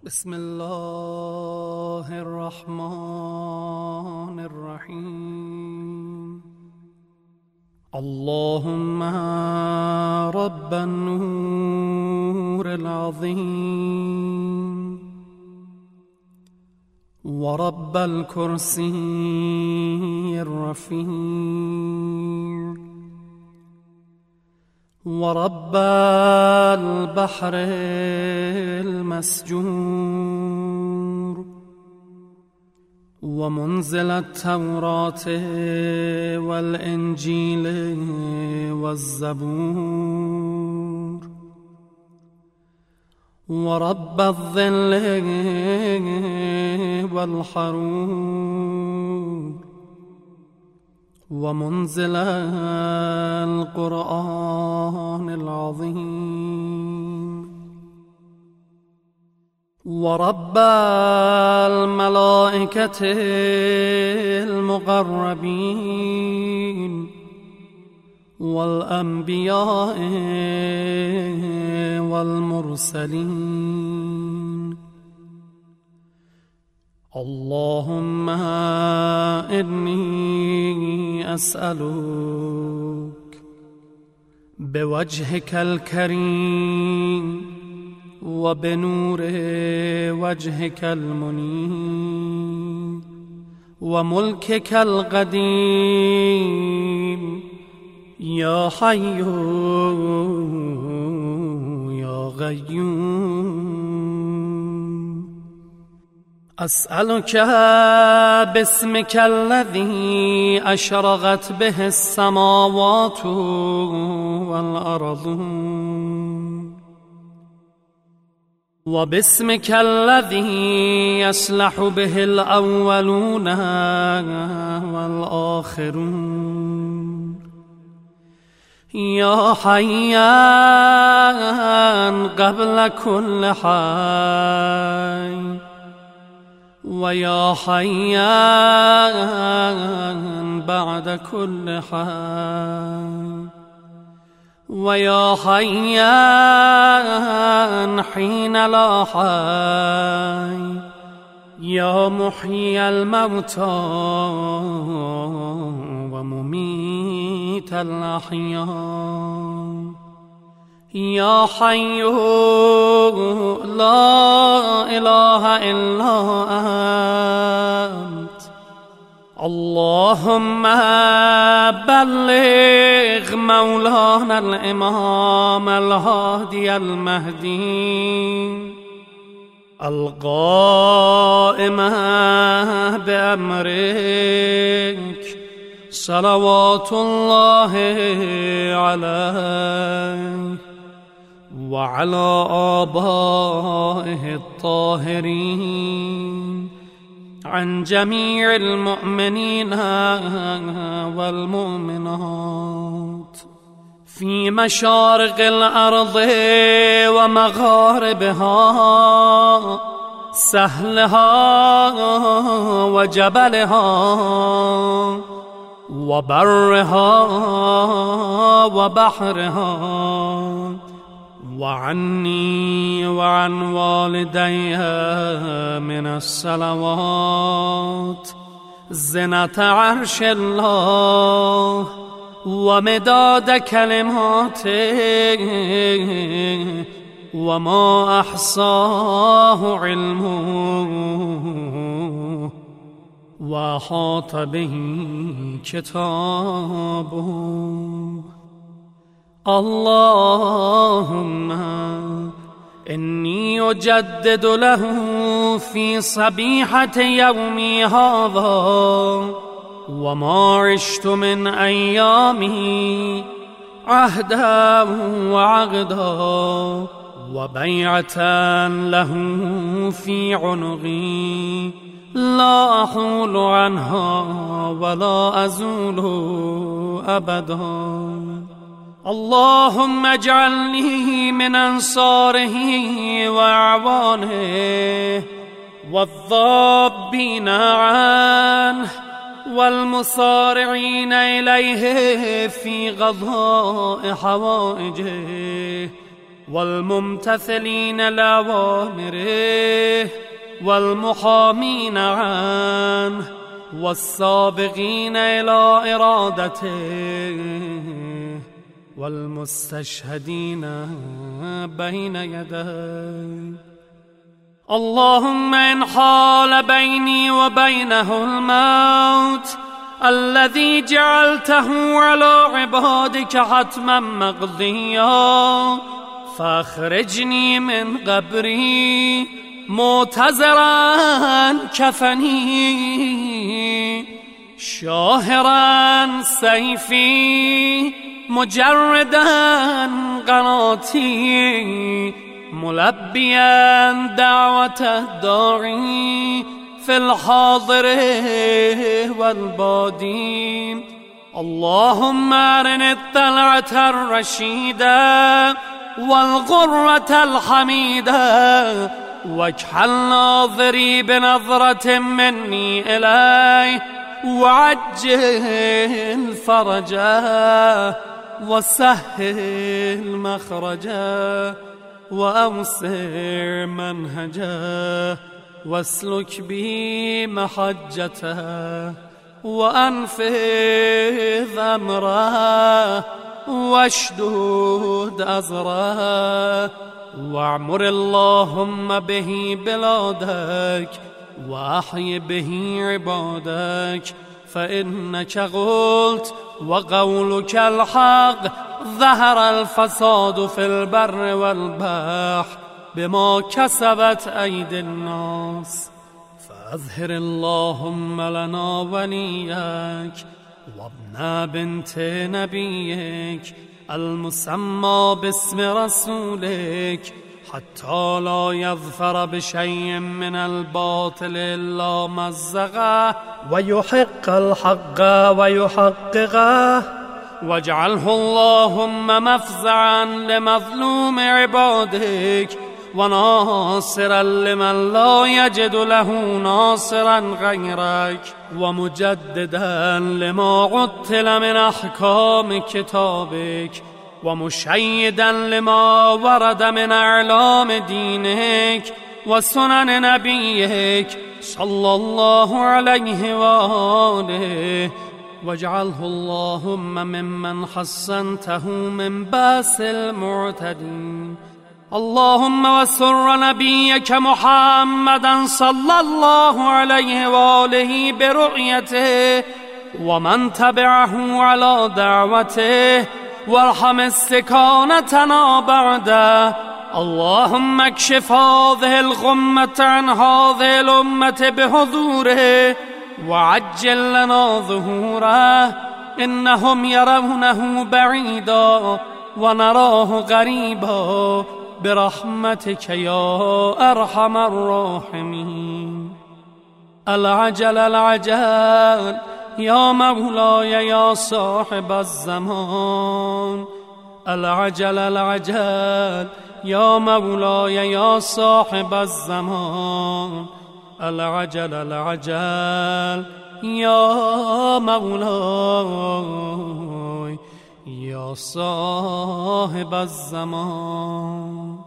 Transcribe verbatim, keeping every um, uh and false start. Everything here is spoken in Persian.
بسم الله الرحمن الرحیم. اللهم رب النور العظیم ورب الكرسي الرفيع ورب البحر المسجور ومنزل التوراة والإنجيل والزبور ورب الظل والحرور ومنزل القرآن العظيم ورب الملائكة المقربين والأنبياء والمرسلين. اللهم إني أسألك بوجهك الكريم وبنور وجهك المنير وملكك القديم يا حي يا قيوم، أسألك باسمك الذي أشرقت به السماوات والأرض وباسمك الذي يصلح به الأولون والآخرون يا حيان قبل كل حي ويا حيان بعد كل حي ويا حيان حين لا حي يا محيي الموتى ومميت الأحياء يا حي لا إله إلا أنت. اللهم بلغ مولانا الإمام الهادي المهدي القائم بأمرك صلوات الله عليه وعلى آبائه الطاهرين عن جميع المؤمنين والمؤمنات في مشارق الأرض ومغاربها سهلها وجبلها وبرها وبحرها وعني وعن والدي من الصلوات زنة عرش الله ومداد كلماته وما أحصاه علمه وأحاط به كتابه. اللهم إني أجدد له في صبيحة يومي هذا وما عشت من أيامه عهدا وعقدا وبيعة له في عنقي لا أحول عنها ولا أزول أبدا. اللهم اجعلني من أنصاره وأعوانه والضابين عنه والمصارعين إليه في قضاء حوائجه والممتثلين لأوامره والمحامين عنه والسابقين إلى إرادته والمستشهدين بين يديه. اللهم إن حال بيني وبينه الموت الذي جعلته على عبادك حتما مقضيا فاخرجني من قبري معتذرا كفني شاهرا سيفي مجردا قناتي ملبيا دعوة الداعي في الحاضر والبادي. اللهم أرني الطلعة الرشيدة والغرة الحميدة واجعل ناظري بنظرة مني إليه وعجل فرجه وسهل مخرجه وأوسع منهجه واسلك بي محجته وأنفذ أمره واشدد أزره واعمر اللهم به بلادك وأحي به عبادك فإنك قلت وقولك الحق ظهر الفساد في البر والبحر بما كسبت أيدي الناس فأظهر اللهم لنا وليك وابن بنت نبيك المسمى باسم رسولك حتى لا يظفر بشيء من الباطل إلا مزقه ويحق الحق ويحققه واجعله اللهم مفزعا لمظلوم عبادك وناصرا لمن لا يجد له ناصرا غيرك ومجددا لما عطل من أحكام كتابك ومشيدا لما ورد من أعلام دينك وسنن نبيك صلى الله عليه وآله واجعله اللهم ممن حصنته من باس المعتدين. اللهم وسر نبيك محمدا صلى الله عليه وآله برؤيته ومن تبعه على دعوته وارحم استكانتنا بعده. اللهم اكشف هذه الغمة عن هذه الأمة بحضوره وعجل لنا ظهوره إنهم يرونه بعيدا ونراه قريبا برحمتك يا أرحم الراحمين. العجل العجل يا مولاي يا صاحب الزمان. العجل العجل يا مولاي يا صاحب الزمان. العجل العجل يا مولاي يا صاحب الزمان.